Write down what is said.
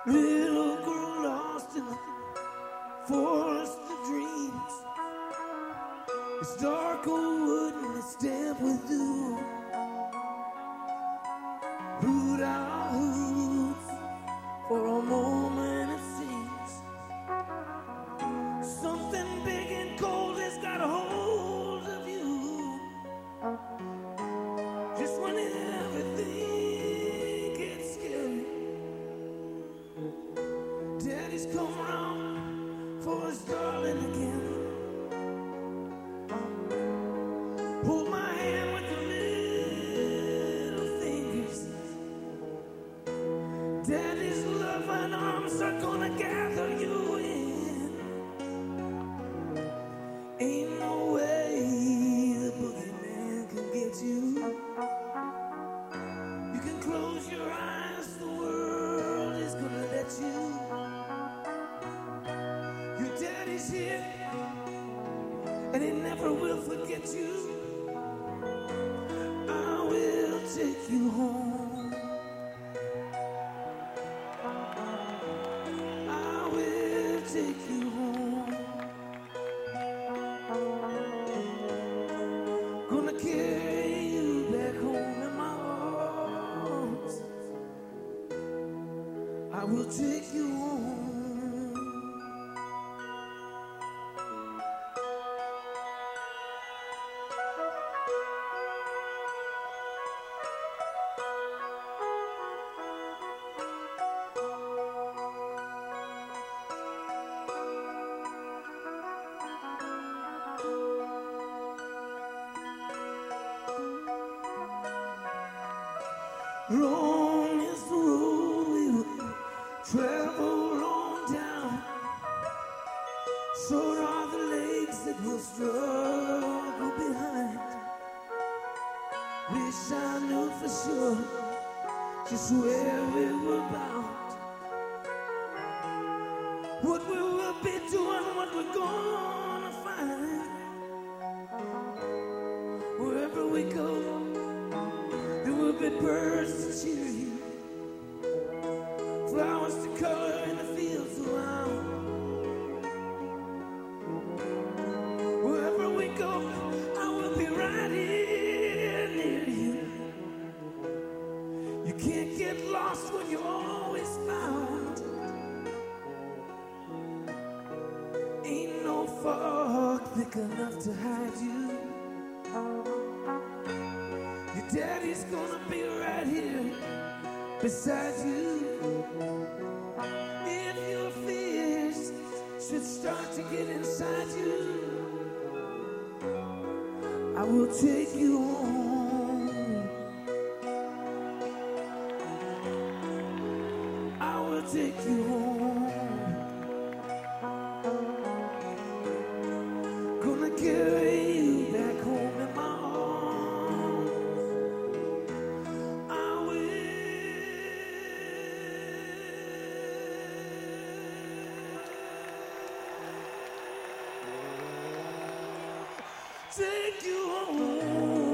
Little girl lost in the forest of dreams. It's dark old wood and it's damp with dew. Root our hoods for a moment it seems. Something big and cold has got a hold of you. Just when everything gets scary, Daddy's come round for his darling again. Hold my hand with your little fingers. Daddy's loving arms are gonna gather you in. Ain't no way the boogeyman can get you. You can close your eyes, the world is gonna let you. Your daddy's here, and he never will forget you. I will take you home. I will take you home. Gonna carry you back home in my arms. I will take you home. Long is the road we will travel on down. Short are the legs that will struggle behind. Wish I knew for sure just where we were bound. What we will be doing, what we're gonna find. Wherever we go, there will be birds to cheer you, flowers to color in the fields around. Wherever we go, I will be right here near you. You can't get lost when you're always found. Ain't no fog thick enough to hide you. Your daddy's gonna be right here beside you. If your fears should start to get inside you, I will take you home. I will take you home. Gonna carry you back home in my arms. I will take you home.